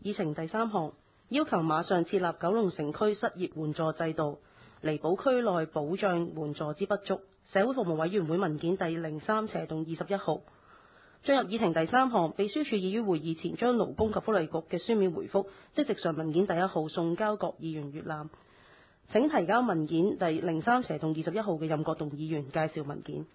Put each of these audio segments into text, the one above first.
議程第3項，要求馬上設立九龍城區失業援助制度，彌補區內保障援助之不足。社會服務委員會文件第03/21號。進入議程第3項，秘書處已於會議前將勞工及福利局嘅書面回覆即席上文件第1號送交各議員閱覽。請提交文件第03/21號嘅任國棟議員介紹文件。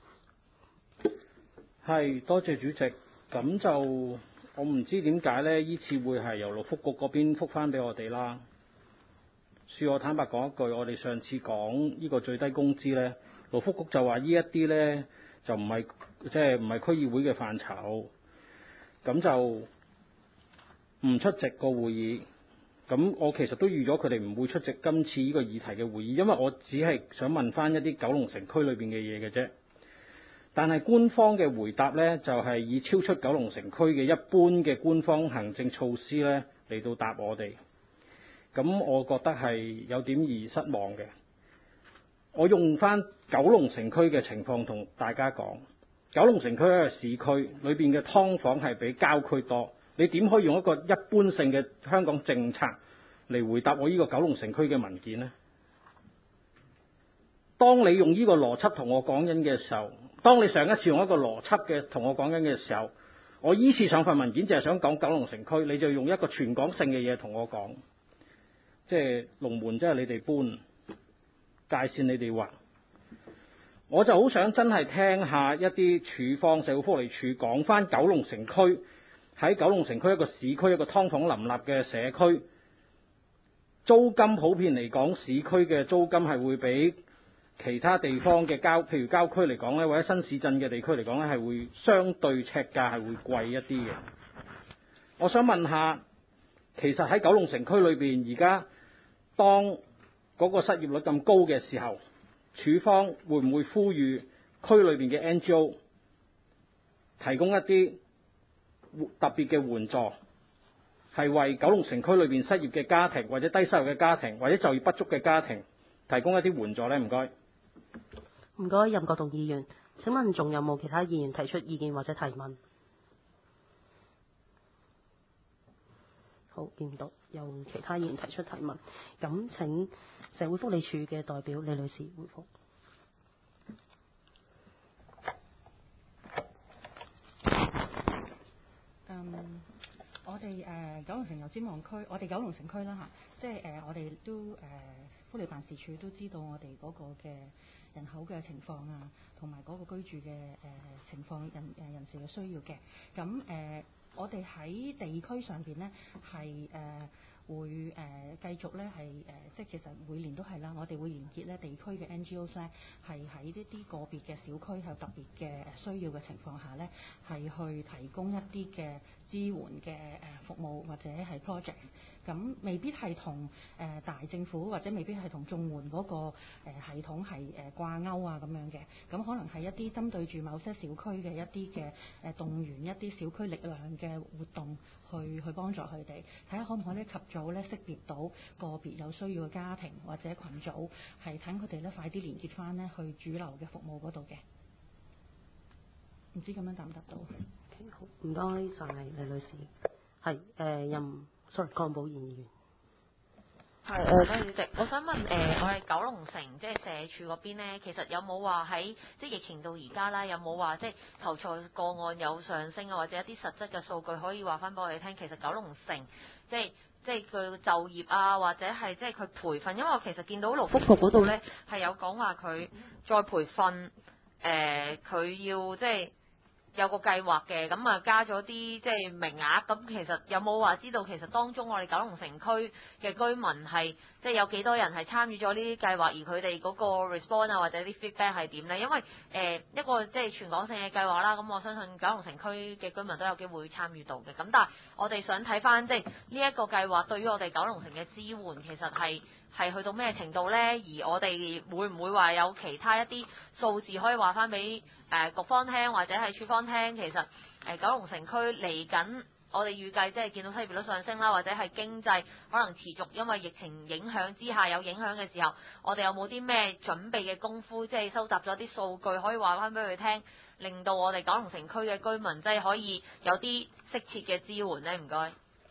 係，多謝主席。咁就我唔知點解呢，依次會係由勞福局嗰邊覆返俾我哋啦。恕我坦白講一句，我哋上次講呢個最低工資呢，勞福局就話呢一啲呢，就唔係唔係區議會嘅範疇，咁就唔出席個會議。咁我其實都預咗佢哋唔會出席今次呢個議題嘅會議，因為我只係想問翻一啲九龍城區裏邊嘅嘢嘅啫。但係官方嘅回答呢，就係以超出九龍城區嘅一般嘅官方行政措施呢嚟到答我哋。咁我覺得係有點而失望嘅。我用翻九龍城區嘅情況同大家講，九龍城區係個市區，裏邊嘅劏房係比郊區多。你點可以用一個一般性嘅香港政策嚟回答我呢個九龍城區嘅文件呢？當你用呢個邏輯同我講緊嘅時候，當你上一次用一個邏輯嘅同我講緊嘅時候，我依次上份文件就係想講九龍城區，你就用一個全港性嘅嘢同我講，即係龍門，即係你哋搬界線，你哋劃。我就好想真係聽下一啲處方社會福利署講翻九龍城區，喺九龍城區一個市區一個劏房林立嘅社區，租金普遍嚟講，市區嘅租金係會比其他地方嘅譬如郊區嚟講呢，或者新市鎮嘅地區嚟講呢，係會相對尺價係會貴一啲嘅。我想問下，其實喺九龍城區裏邊，而家當嗰個失業率咁高嘅時候，署方會唔會呼籲區裏邊嘅 NGO 提供一啲特別嘅援助，係為九龍城區裏邊失業嘅家庭或者低收入嘅家庭或者就業不足嘅家庭提供一啲援助呢？唔該。 唔該，任國棟議員。請問仲有冇其他議員提出意見或者提問？好，見唔到有其他議員提出提問。咁請社會福利署嘅代表李女士回覆。 我哋九龍城油尖旺區，我哋九龍城區啦嚇，即係我哋都福利辦事處都知道我哋嗰個嘅人口嘅情況啊，同埋嗰個居住嘅情況人士嘅需要嘅。咁我哋喺地區上邊呢，係會繼續咧係即係其實每年都係啦，我哋會連結咧地區嘅 NGOs 咧，係喺呢啲個別嘅小區係有特別嘅需要嘅情況下咧，係去提供一啲嘅支援嘅服務或者係 projects。咁未必係同大政府或者未必係同綜援嗰個系統係掛鈎啊咁樣嘅。咁可能係一啲針對住某些小區嘅一啲嘅動員一啲小區力量嘅活動，去幫助佢哋，睇下可唔可以及早咧識別到個別有需要嘅家庭或者群組，係等佢哋咧快啲連結翻咧去主流嘅服務嗰度嘅。唔知咁樣答唔答到？ 好，唔該晒李女士。係sorry，鄺寶賢議員。 係多謝主席，我想問我哋九龍城即係社署嗰邊咧，其實有冇話喺即係疫情到而家啦，有冇話即係求助個案有上升啊，或者一啲實質嘅數據可以話翻俾我哋聽？其實九龍城即係佢就業啊，或者係即係佢培訓，因為我其實見到勞福局嗰度咧係有講話佢再培訓佢要即係。有個計劃嘅，咁啊加咗啲即係名額，咁其實有冇話知道其實當中我哋九龍城區嘅居民係即係有幾多人係參與咗呢啲計劃，而佢哋嗰個 response 啊或者啲 feedback 係點呢？因為一個即係全港性嘅計劃啦，咁我相信九龍城區嘅居民都有機會參與到嘅。咁但係我哋想睇翻即係呢一個計劃對於我哋九龍城嘅支援其實係去到咩程度呢？而我哋會唔會話有其他一啲數字可以話翻俾局方聽，或者係處方聽？其實九龍城區嚟緊，我哋預計即係見到失業率上升啦，或者係經濟可能持續因為疫情影響之下有影響嘅時候，我哋有冇啲咩準備嘅功夫，即係收集咗啲數據可以話翻俾佢聽，令到我哋九龍城區嘅居民即係可以有啲適切嘅支援呢？唔該。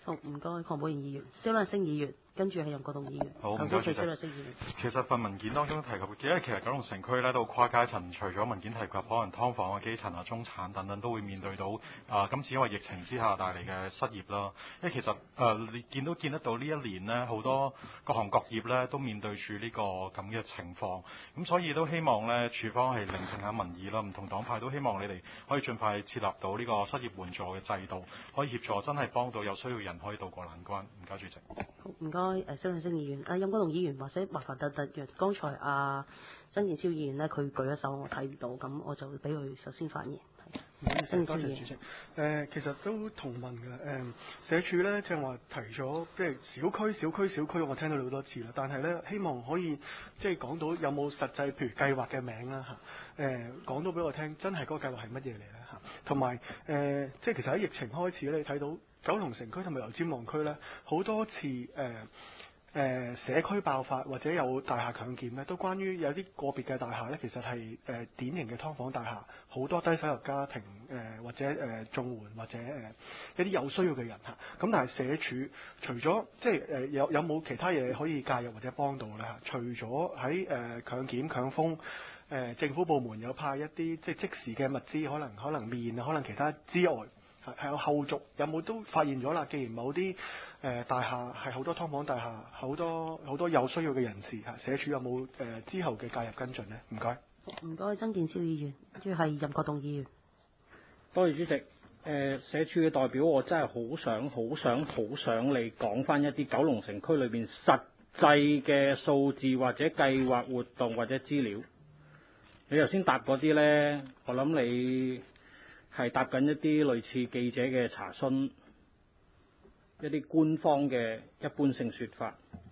好，唔該，鄺寶賢議員、蕭亮星議員，跟住係任國棟議員。 好，唔該頭先主席。 蕭亮星議員。 其實份文件當中提及，因為其實九龍城區咧都跨階層，除咗文件提及可能劏房啊、基層啊、中產等等都會面對到今次因為疫情之下帶嚟嘅失業啦。因為其實你見得到呢一年呢，好多各行各業咧都面對住呢個咁嘅情況，咁所以都希望咧處方係聆聽下民意啦，唔同黨派都希望你哋可以盡快設立到呢個失業援助嘅制度，可以協助真係幫到有需要人可以渡過難關。唔該，主席。 好，唔該，蕭亮星議員。任國棟議員或者麻煩特約，剛才曾健超議員呢，佢舉一手，我睇唔到，咁我就俾佢首先發言。 多謝主席。其實都同問嘅。社署咧即係話提咗，即係小區，我聽到你好多次啦。但係咧，希望可以即係講到有冇實際，譬如計劃嘅名啦嚇。講到俾我聽，真係嗰個計劃係乜嘢嚟咧嚇？同埋即係其實喺疫情開始咧，你睇到九龍城區同埋油尖旺區咧，好多次社區爆發或者有大廈強檢咧，都關於有啲個別嘅大廈咧，其實係典型嘅劏房大廈，好多低收入家庭或者綜援或者一啲有需要嘅人嚇。咁但係社署除咗即係有冇其他嘢可以介入或者幫到咧嚇？除咗喺強檢強封政府部門有派一啲即時嘅物資，可能麵啊，可能其他之外，係有後續有冇都發現咗啦？既然某啲大廈係好多劏房大廈，好多有需要嘅人士嚇，社署有冇之後嘅介入跟進呢？唔該。 唔該，曾健超議員，跟住係任國棟議員。 多謝主席。社署嘅代表，我真係好想你講翻一啲九龍城區裏邊實際嘅數字或者計劃活動或者資料。你頭先答嗰啲呢，我諗你係答緊一啲類似記者嘅查詢，一啲官方嘅一般性說法。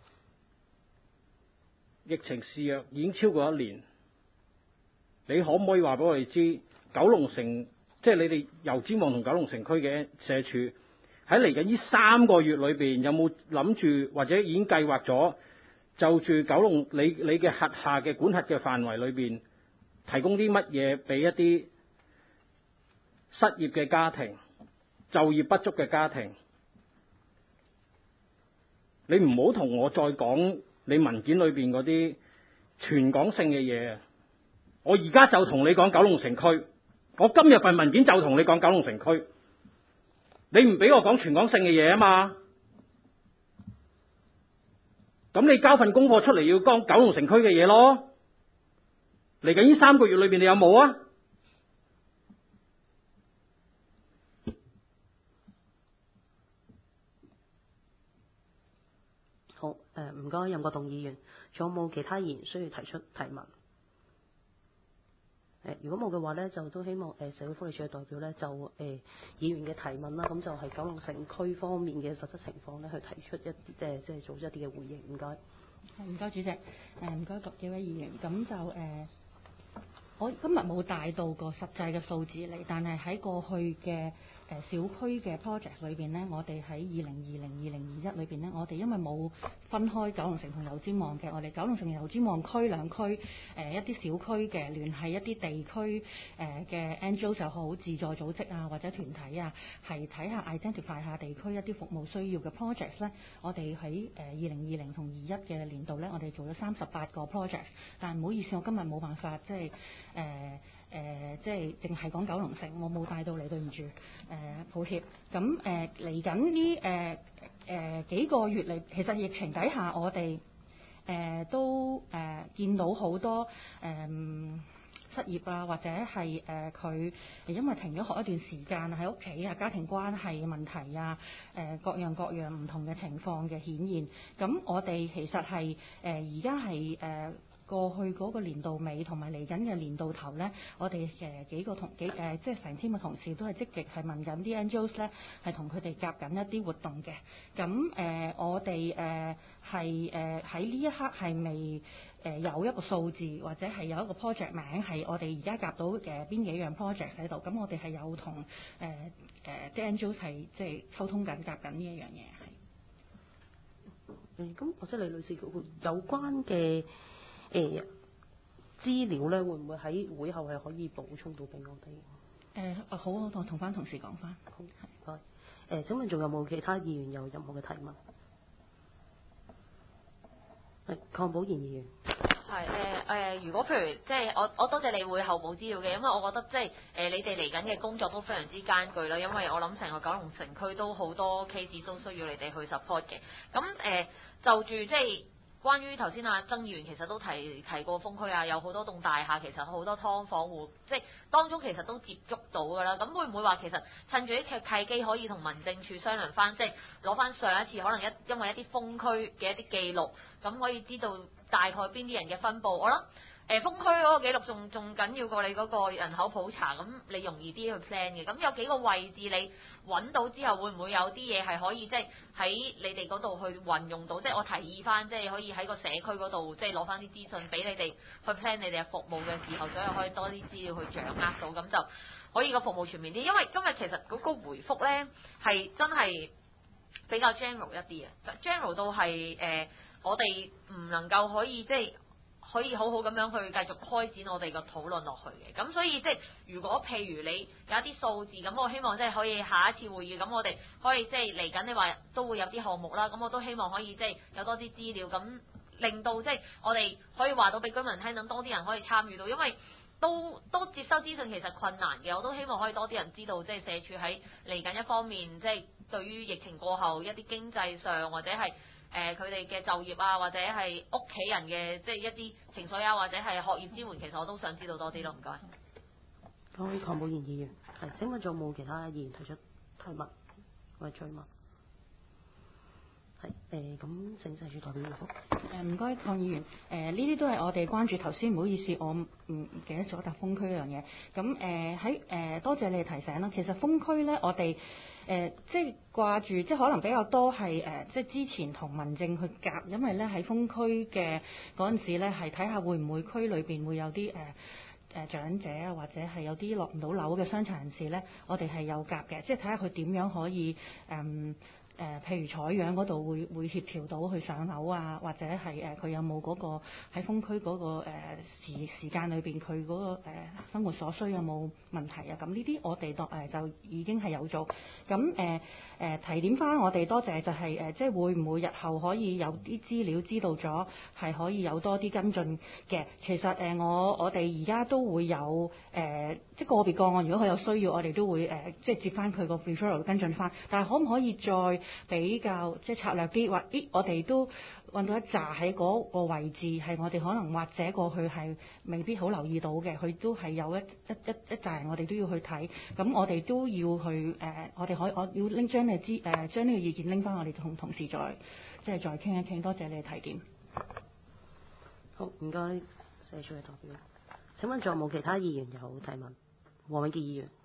疫情肆虐已經超過1年，你可唔可以話俾我哋知，九龍城即係你哋油尖旺同九龍城區嘅社署喺嚟緊呢3個月裏邊，有冇諗住或者已經計劃咗就住九龍你嘅轄下嘅管轄嘅範圍裏邊，提供啲乜嘢俾一啲失業嘅家庭、就業不足嘅家庭？你唔好同我再講你文件裏邊嗰啲全港性嘅嘢。我而家就同你講九龍城區，我今日份文件就同你講九龍城區。你唔俾我講全港性嘅嘢啊嘛？咁你交份功課出嚟要講九龍城區嘅嘢咯。嚟緊呢3個月裏邊，你有冇啊？ 好，唔該，任國棟議員，仲有冇其他議員需要提出提問？如果冇嘅話呢，就都希望社會福利署嘅代表呢，就議員嘅提問啦，咁就係九龍城區方面嘅實質情況呢，去提出一啲即係做一啲嘅回應。唔該。 唔該主席，唔該各幾位議員。咁就我今日冇帶到個實際嘅數字嚟，但係喺過去嘅小區嘅 project 裏邊呢，我哋喺2020-2021裏邊呢，我哋因為冇分開九龍城同油尖旺嘅，我哋九龍城油尖旺區兩區一啲小區嘅聯繫一啲地區嘅 NGO 就好，自助組織啊或者團體啊，係睇下 identify 下地區一啲服務需要嘅 project 呢。我哋喺2020同21嘅年度呢，我哋做咗38個 project， 但係唔好意思，我今日冇辦法即係即係淨係講九龍城，我冇帶到嚟，對唔住，抱歉。咁嚟緊呢幾個月嚟，其實疫情底下我哋都見到好多失業啊，或者係佢因為停咗學一段時間喺屋企啊，家庭關係問題啊，各樣唔同嘅情況嘅顯現。咁我哋其實係而家係過去嗰個年度尾同埋嚟緊嘅年度頭呢，我哋幾個即係成 team 嘅同事都係積極係問緊啲 NGOs 呢，係同佢哋夾緊一啲活動嘅。咁我哋係喺呢一刻係未有一個數字或者係有一個 project 名係我哋而家夾到邊幾樣 project 喺度。咁我哋係有同啲 NGOs 係即係溝通緊夾緊呢一樣嘢係。 咁或者李女士有關嘅資料咧，會唔會喺會後係可以補充到俾我哋？ 好，我同翻同事講翻。 好，唔請問仲有冇其他議員有任何嘅提問？係鄺寶賢議員。 係如果譬如即係我多謝你會後補資料嘅，因為我覺得即係你哋嚟緊嘅工作都非常之艱巨啦，因為我諗成個九龍城區都好多 case 都需要你哋去 support 嘅。咁就住即係關於頭先曾議員其實都提過封區啊，有好多棟大廈其實好多劏房戶，即係當中其實都接觸到㗎啦。咁會唔會話其實趁住啲契機可以同民政處商量翻，即係攞翻上一次可能因為一啲封區嘅一啲記錄，咁可以知道大概邊啲人嘅分佈？我諗封區嗰個記錄仲緊要過你嗰個人口普查，咁你容易啲去 plan 嘅。咁有幾個位置你揾到之後，會唔會有啲嘢係可以即係喺你哋嗰度去運用到？即係我提議翻，即係可以喺個社區嗰度，即係攞翻啲資訊俾你哋去 plan 你哋嘅服務嘅時候，所以可以多啲資料去掌握到，咁就可以個服務全面啲。因為今日其實嗰個回覆呢係真係比較 general 一啲嘅，general 到係我哋唔能夠可以即係可以好好咁樣去繼續開展我哋個討論落去嘅。咁所以即係如果譬如你有一啲數字，咁我希望即係可以下一次會議，咁我哋可以即係嚟緊你話都會有啲項目啦，咁我都希望可以即係有多啲資料，咁令到即係我哋可以話到俾居民聽，等多啲人可以參與到，因為都接收資訊其實困難嘅，我都希望可以多啲人知道，即係社署喺嚟緊一方面，即係對於疫情過後一啲經濟上或者係佢哋嘅就業啊，或者係屋企人嘅即係一啲情緒啊，或者係學業支援，其實我都想知道多啲咯。唔該。 鄺寶賢議員，係請問仲有冇其他議員提出提問或者追問？係咁請社署代表回覆。 唔該，鄺議員。呢啲都係我哋關注。頭先唔好意思，我唔記得咗答封區嗰樣嘢。咁喺多謝你哋提醒啦。其實封區咧，我哋即係掛住，即係可能比較多係即係之前同民政去夾，因為咧喺封區嘅嗰陣時咧，係睇下會唔會區裏邊會有啲長者啊，或者係有啲落唔到樓嘅傷殘人士咧，我哋係有夾嘅，即係睇下佢點樣可以譬如採樣嗰度會協調到去上樓啊，或者係佢有冇嗰個喺封區嗰個時間裏邊佢嗰個生活所需有冇問題啊？咁呢啲我哋就已經係有做。咁提點翻我哋多謝就係即係會唔會日後可以有啲資料知道咗係可以有多啲跟進嘅。其實我哋而家都會有即係個別個案，如果佢有需要，我哋都會即係接翻佢個 referral 跟進翻。但係可唔可以再比較即係策略啲，或我哋都揾到一紮喺嗰個位置，係我哋可能或者過去係未必好留意到嘅，佢都係有一紮人，我哋都要去睇。咁我哋都要去我要拎將呢個意見拎翻我哋同事即係再傾一傾。多謝你嘅提點。 好，唔該，社署嘅代表。請問仲有冇其他議員有提問？黃永傑議員。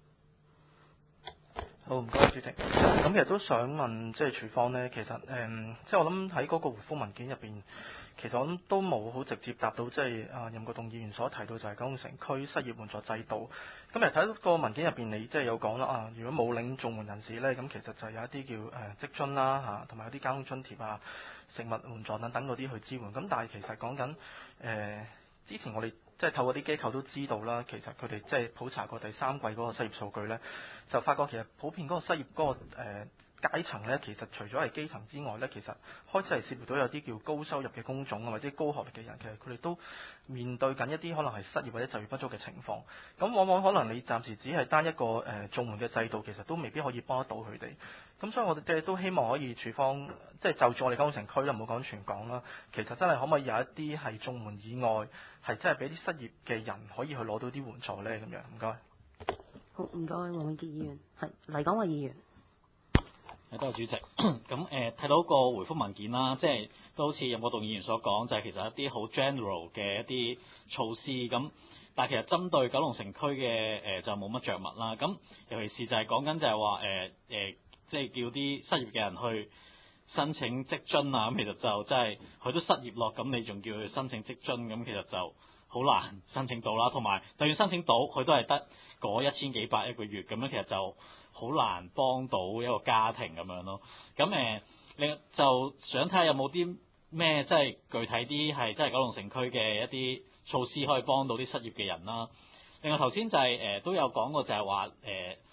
好，唔該主席。咁其實都想問，即係署方呢，其實即係我諗喺嗰個回覆文件入邊，其實我諗都冇好直接答到，即係任國棟議員所提到就係九龍城區失業援助制度。咁其實睇到個文件入邊，你即係有講啦如果冇領綜援人士呢，咁其實就有一啲叫職津啦同埋有啲交通津貼啊、食物援助等等嗰啲去支援。咁但係其實講緊之前我哋即係透過啲機構都知道啦，其實佢哋即係普查過第三季嗰個失業數據呢，就發覺其實普遍嗰個失業嗰個階層呢，其實除咗係基層之外呢，其實開始係涉及到有啲叫高收入嘅工種啊，或者高學歷嘅人，其實佢哋都面對緊一啲可能係失業或者就業不足嘅情況。咁往往可能你暫時只係單一個綜援嘅制度，其實都未必可以幫得到佢哋。咁所以我哋即係都希望可以署方即係就住我哋九龍城區啦，唔好講全港啦，其實真係可唔可以有一啲係綜援以外，係真係俾啲失業嘅人可以去攞到啲援助呢？咁樣唔該。 好，唔該，黃永傑議員。係黎港偉議員。 多謝主席。咁睇到個回覆文件啦，即係都好似任國棟議員所講，就係其實一啲好 general 嘅一啲措施咁，但係其實針對九龍城區嘅就冇乜着墨啦。咁尤其是就係講緊就係話即係叫啲失業嘅人去申請職津啊，咁其實就真係佢都失業咯，咁你仲叫佢申請職津，咁其實就好難申請到啦。同埋就算申請到，佢都係得嗰1000幾百一個月，咁樣其實就好難幫到一個家庭咁樣咯。咁你就想睇下有冇啲咩即係具體啲係即係九龍城區嘅一啲措施可以幫到啲失業嘅人啦。另外頭先就係都有講過就係話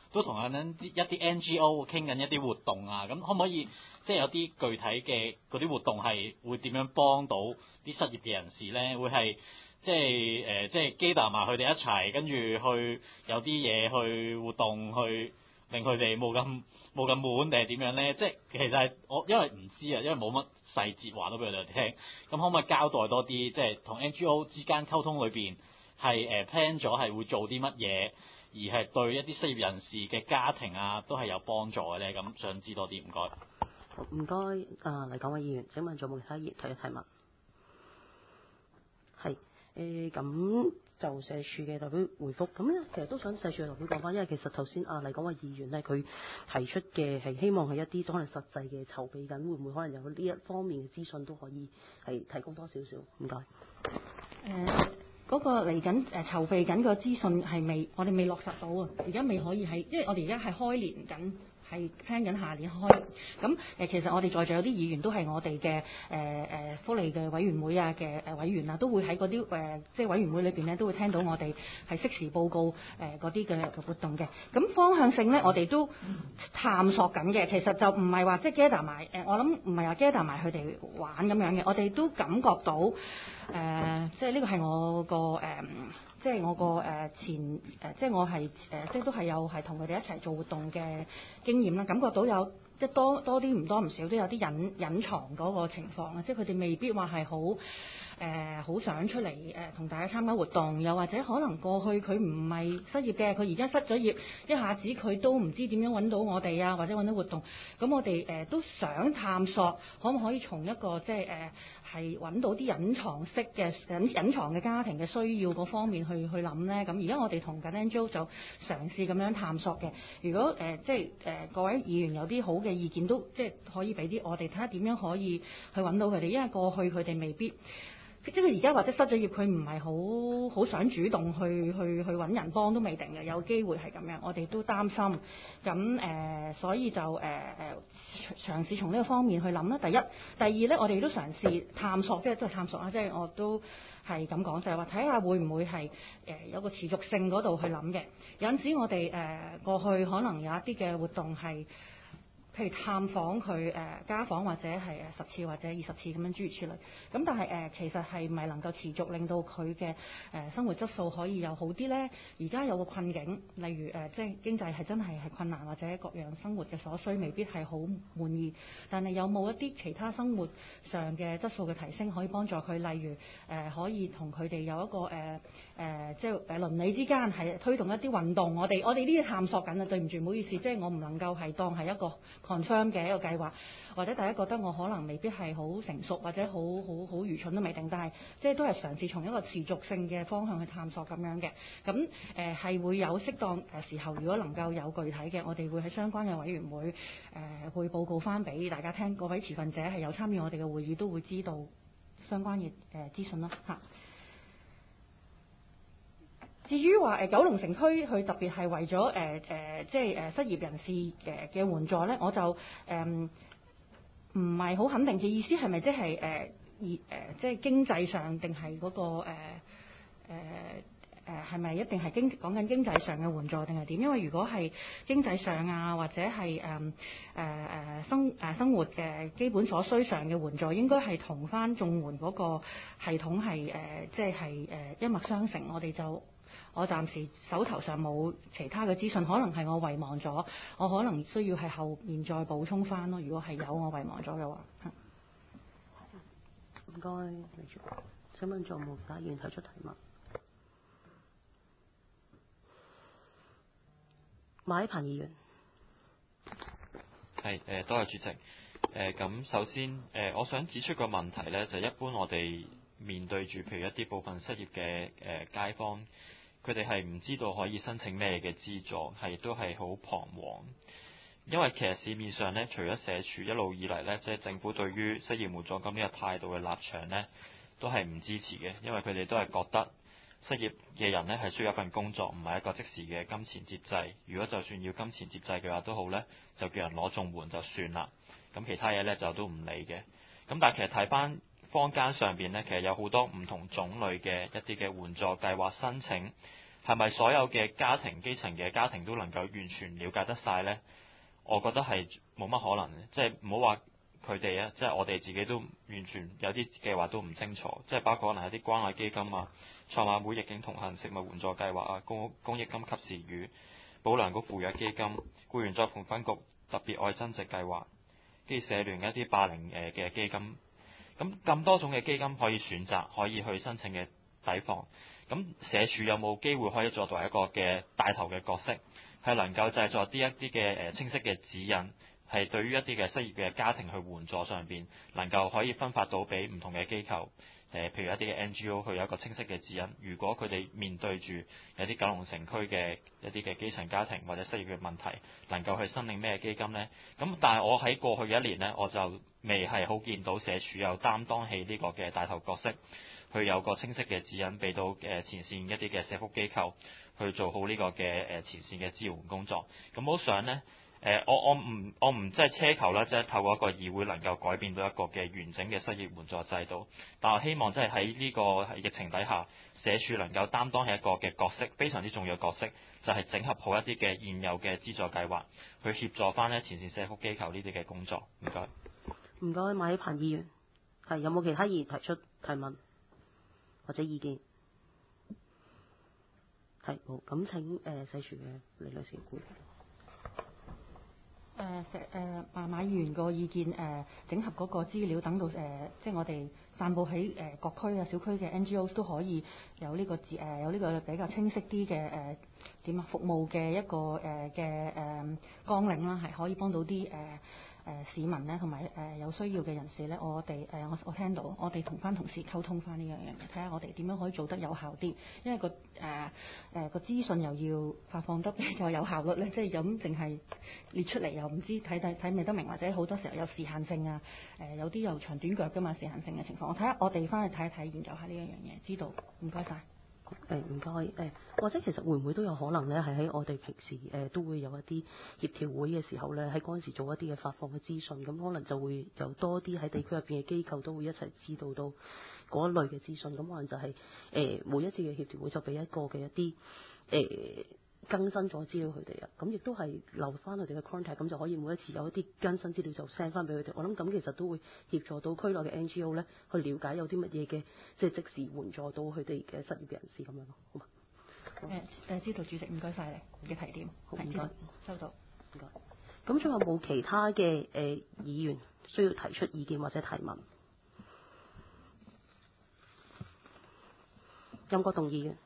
都同緊一啲 NGO 傾緊一啲活動啊，咁可唔可以即係有啲具體嘅嗰啲活動係會點樣幫到啲失業嘅人士咧？會係即係gather埋佢哋一齊，跟住去有啲嘢去活動，去令佢哋冇咁悶定係點樣咧？即係其實係我因為唔知啊，因為冇乜細節話到俾佢哋聽，咁可唔可以交代多啲？即係同 NGO 之間溝通裏邊係plan 咗係會做啲乜嘢，而係對一啲失業人士嘅家庭啊都係有幫助嘅咧？咁想知多啲，唔該。 好，唔該。嚟講位議員，請問仲有冇其他議員提問？係。咁就社署嘅代表回覆，咁咧其實都想社署嘅代表講翻，因為其實頭先黎講嘅議員咧，佢提出嘅係希望係一啲可能實際嘅籌備緊，會唔會可能有呢一方面嘅資訊都可以係提供多少少？唔該。 嗰個嚟緊籌備緊個資訊係我哋未落實到啊，而家未可以係，因為我哋而家係開年緊。係 plan 緊下年開，咁其實我哋在座有啲議員都係我哋嘅福利嘅委員會啊嘅委員啊，都會喺嗰啲即係委員會裏邊咧，都會聽到我哋係適時報告嗰啲嘅活動嘅。咁方向性咧，我哋都探索緊嘅。其實就唔係話即係 gather 埋我諗唔係話 gather 埋佢哋玩咁樣嘅。我哋都感覺到即係呢個係我個即係我個即係我係即係都係有係同佢哋一齊做活動嘅經驗啦，感覺到有即係多啲唔多唔少都有啲隱藏嗰個情況啊，即係佢哋未必話係好想出嚟同大家參加活動，又或者可能過去佢唔係失業嘅，佢而家失咗業，一下子佢都唔知點樣揾到我哋啊，或者揾到活動，咁我哋都想探索可唔可以從一個即係係揾到啲隱藏式嘅隱藏嘅家庭嘅需要嗰方面去諗咧。咁而家我哋同緊 NGO 就嘗試咁樣探索嘅。如果即係各位議員有啲好嘅意見，都即係可以俾啲我哋睇下點樣可以去揾到佢哋，因為過去佢哋未必。即係佢而家或者失咗業，佢唔係好想主動去揾人幫都未定嘅，有機會係咁樣，我哋都擔心。咁所以就嘗試從呢個方面去諗啦。第一，第二咧，我哋都嘗試探索，即係探索啊！即係我都係咁講，就係話睇下會唔會係有個持續性嗰度去諗嘅。有陣時我哋過去可能有一啲嘅活動係。譬如探訪佢家訪或者係10次或者20次咁樣諸如此類，咁但係其實係咪能夠持續令到佢嘅生活質素可以又好啲呢？而家有個困境，例如即係經濟係真係困難，或者各樣生活嘅所需未必係好滿意，但係有冇一啲其他生活上嘅質素嘅提升可以幫助佢？例如可以同佢哋有一個即係鄰里之間係推動一啲運動。我哋呢啲探索緊啊，對唔住唔好意思，即係我唔能夠係當係一個confirm 嘅一個計劃，或者大家覺得我可能未必係好成熟或者好愚蠢都未定，但係即係都係嘗試從一個持續性嘅方向去探索咁樣嘅。咁係會有適當時候，如果能夠有具體嘅，我哋會喺相關嘅委員會會報告翻俾大家聽。各位持份者係有參與我哋嘅會議，都會知道相關嘅資訊咯嚇。至於話九龍城區佢特別係為咗即係失業人士嘅援助咧，我就唔係好肯定嘅意思係咪即係即係經濟上定係嗰個係咪一定係講緊經濟上嘅援助定係點？因為如果係經濟上啊，或者係生活嘅基本所需上嘅援助，應該係同翻綜援嗰個系統係即係一脈相承。我暫時手頭上冇其他嘅資訊，可能係我遺忘咗，我可能需要係後面再補充翻咯。如果係有我遺忘咗嘅話， 唔該，請問仲有冇其他議員提出提問？馬啟鵬議員， 係多謝主席。咁首先我想指出個問題咧，就一般我哋面對住譬如一啲部分失業嘅街坊。佢哋係唔知道可以申請咩嘅資助，係都係好彷徨。因為其實市面上咧，除咗社署一路以嚟咧，即係政府對於失業援助金呢個態度嘅立場咧，都係唔支持嘅。因為佢哋都係覺得失業嘅人咧係需要一份工作，唔係一個即時嘅金錢接濟。如果就算要金錢接濟嘅話都好咧，就叫人攞綜援就算啦。咁其他嘢咧就都唔理嘅。咁但係其實睇翻坊間上邊咧，其實有好多唔同種類嘅一啲嘅援助計劃申請， 係咪所有嘅家庭、基層嘅家庭都能夠完全了解得晒呢？我覺得係冇乜可能嘅，即係唔好話佢哋啊，即係我哋自己都完全有啲計劃都唔清楚，即係包括可能有啲關愛基金啊、賽馬會逆境同行食物援助計劃啊、公益金及時雨、保良局扶弱基金、僱員再培訓局特別愛增值計劃、跟住社聯一啲霸凌嘅基金，咁多種嘅基金可以選擇，可以去申請嘅抵放。咁社署有冇機會可以作為一個嘅帶頭嘅角色，係能夠製作一啲嘅清晰嘅指引，係對於一啲嘅失業嘅家庭去援助上邊，能夠可以分發到俾唔同嘅機構，譬如一啲嘅 NGO 佢有一個清晰嘅指引。如果佢哋面對住有啲九龍城區嘅一啲嘅基層家庭或者失業嘅問題，能夠去申領咩基金呢？咁但係我喺過去嘅一年呢，我就未係好見到社署有擔當起呢個嘅帶頭角色，去有個清晰嘅指引俾到前線一啲嘅社福機構去做好呢個嘅前線嘅支援工作。咁我想呢，我唔即係奢求啦，即係透過一個議會能夠改變到一個嘅完整嘅失業援助制度，但我希望即係喺呢個疫情底下，社署能夠擔當起一個嘅角色，非常之重要嘅角色，就係整合好一啲嘅現有嘅資助計劃，去協助翻呢前線社福機構呢啲嘅工作。唔該。 唔該，馬喜鵬議員，係有冇其他議員提出提問或者意見？係好，咁請社署嘅李女士顧。 馬議員個意見整合嗰個資料，等到即係我哋散佈喺各區啊、小區嘅 NGO 都可以有呢個比較清晰啲嘅服務嘅一個綱領啦，係可以幫到啲市民咧，同埋有需要嘅人士咧。我聽到，我哋同翻同事溝通翻呢樣嘢，睇下我哋點樣可以做得有效啲。因為個資訊又要發放得比較有效率咧，即係咁淨係列出嚟又唔知睇未得明，或者好多時候有時限性啊，有啲又長短腳噶嘛，時限性嘅情況。我睇下我哋翻去睇一睇，研究下呢一樣嘢，知道。唔該晒。 唔該或者其實會唔會都有可能咧，係喺我哋平時都會有一啲協調會嘅時候咧，喺嗰陣時做一啲嘅發放嘅資訊，咁可能就會有多啲喺地區入邊嘅機構都會一齊知道到嗰一類嘅資訊，咁可能就係每一次嘅協調會就俾一個嘅一啲更新咗資料佢哋啊，咁亦都係留翻佢哋嘅 contact，咁就可以每一次有一啲更新資料就 send 翻俾佢哋。我諗咁其實都會協助到區內嘅 NGO 咧，去了解有啲乜嘢嘅即係即時援助到佢哋嘅失業嘅人士咁樣咯，好嘛？ 知道主席，唔該晒你嘅提點， 好唔該， 收到， 唔該。咁仲有冇其他嘅議員需要提出意見或者提問？任國棟議員。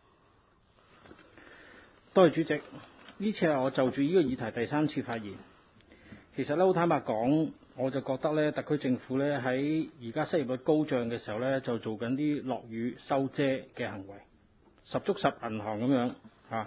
多謝主席，呢次係我就住呢個議題第3次發言。其實咧，好坦白講，我就覺得咧，特區政府咧喺而家失業率高漲嘅時候咧，就做緊啲落雨收遮嘅行為，十足十銀行咁樣嚇。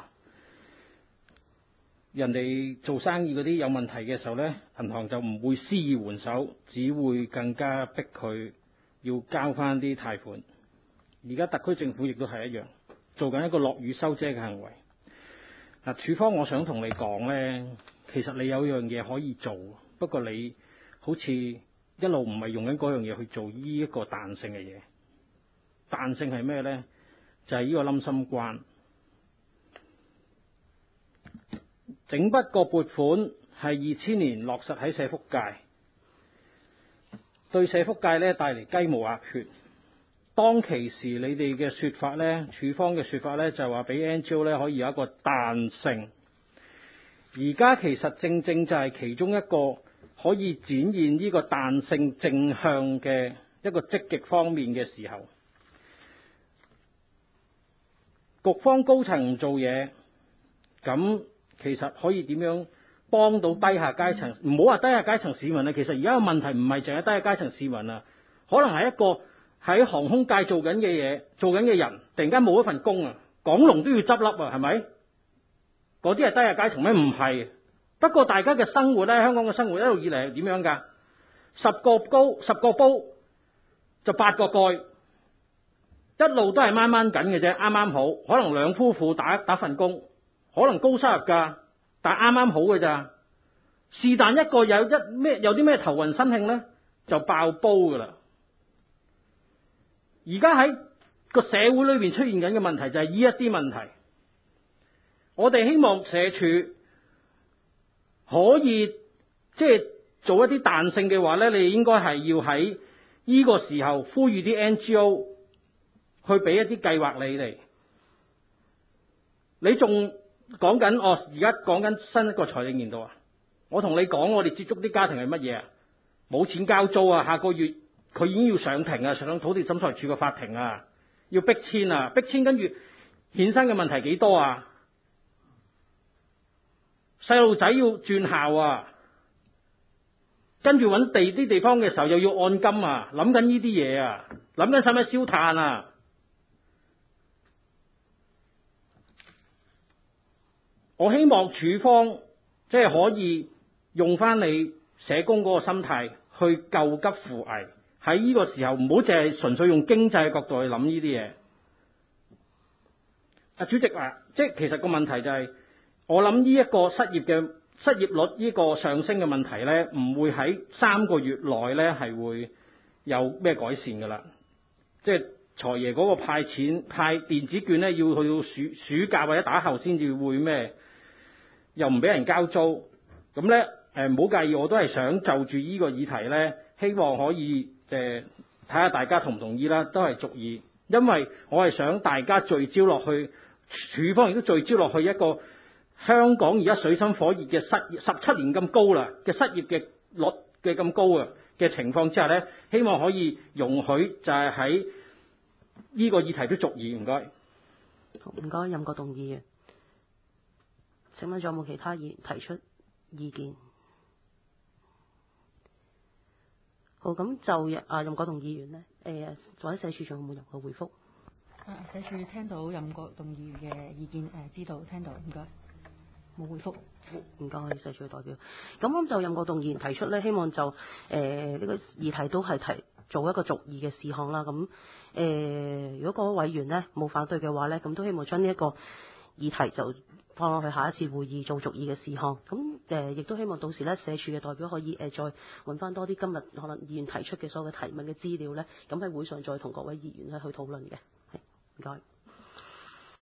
人哋做生意嗰啲有問題嘅時候咧，銀行就唔會施以援手，只會更加逼佢要交翻啲貸款。而家特區政府亦都係一樣，做緊一個落雨收遮嘅行為。嗱，署方我想同你講呢，其實你有樣嘢可以做，不過你好似一路唔係用緊嗰樣嘢去做呢一個彈性嘅嘢。彈性係咩呢？就係呢個冧心關。整筆個撥款係2000年落實喺社福界，對社福界呢帶嚟雞毛鴨血。當其時你哋嘅說法呢，署方嘅說法呢，就係話俾 NGO 呢可以有一個彈性。而家其實正正就係其中一個可以展現呢個彈性正向嘅一個積極方面嘅時候，局方高層唔做嘢，咁其實可以點樣幫到低下階層？唔好話低下階層市民啊，其實而家嘅問題唔係淨係低下階層市民啊，可能係一個喺航空界做緊嘅嘢、做緊嘅人，突然間冇一份工啊，港龍都要執笠啊，係咪？嗰啲係低下階層咩？唔係。不過大家嘅生活咧，香港嘅生活一路以嚟係點樣㗎？10個煲就8個蓋，一路都係掹掹緊嘅啫，啱啱好。可能兩夫婦打份工，可能高收入㗎，但係啱啱好嘅咋。是但一個有啲咩頭暈身慶咧，就爆煲㗎啦。而家喺個社會裏邊出現緊嘅問題就係呢一啲問題， 我哋希望社署可以即係做一啲彈性嘅話咧，你應該係要喺呢個時候呼籲啲 NGO 去俾一啲計劃你哋。你仲講緊而家講緊新一個財政年度啊！我同你講，我哋接觸啲家庭係乜嘢啊？冇錢交租啊！下個月佢已經要上庭啊，上土地審裁處嘅法庭啊，要逼遷啊，逼遷跟住衍生嘅問題幾多啊？細路仔要轉校啊，跟住揾啲地方嘅時候又要按金啊，諗緊呢啲嘢啊，諗緊使唔使燒炭啊？我希望署方即係可以用翻你社工嗰個心態去救急扶危，喺呢個時候唔好淨係純粹用經濟嘅角度去諗呢啲嘢。主席啊，即係其實個問題就係，我諗呢一個失業率呢個上升嘅問題咧，唔會喺3個月內咧係會有咩改善㗎啦。即係財爺嗰個派錢派電子券咧，要去到暑假或者打後先至會咩，又唔俾人交租。咁咧唔好介意，我都係想就住呢個議題咧，希望可以睇下大家同唔同意啦，都係族議，因為我係想大家聚焦落去，署方亦都聚焦落去一個香港而家水深火熱嘅失業17年咁高啦嘅失業嘅率嘅咁高啊嘅情況之下咧，希望可以容許就係喺呢個議題都族議。唔該。 好，唔該，任國棟議員。請問仲有冇其他議員提出意見？好，咁就任國棟議員呢，或者社署仲有冇任何回覆？ 社署聽到任國棟議員嘅意見，知道聽到，唔該，冇回覆。 唔該，社署嘅代表。咁就任國棟議員提出呢，希望就呢個議題都係做一個族議嘅事項啦。咁如果各位委員呢冇反對嘅話呢，咁都希望將呢一個議題就放落去下一次會議做族議嘅事項。咁亦都希望到時呢，社署嘅代表可以再揾翻多啲今日可能議員提出嘅所有嘅提問嘅資料呢，咁喺會上再同各位議員去討論嘅。係，唔該。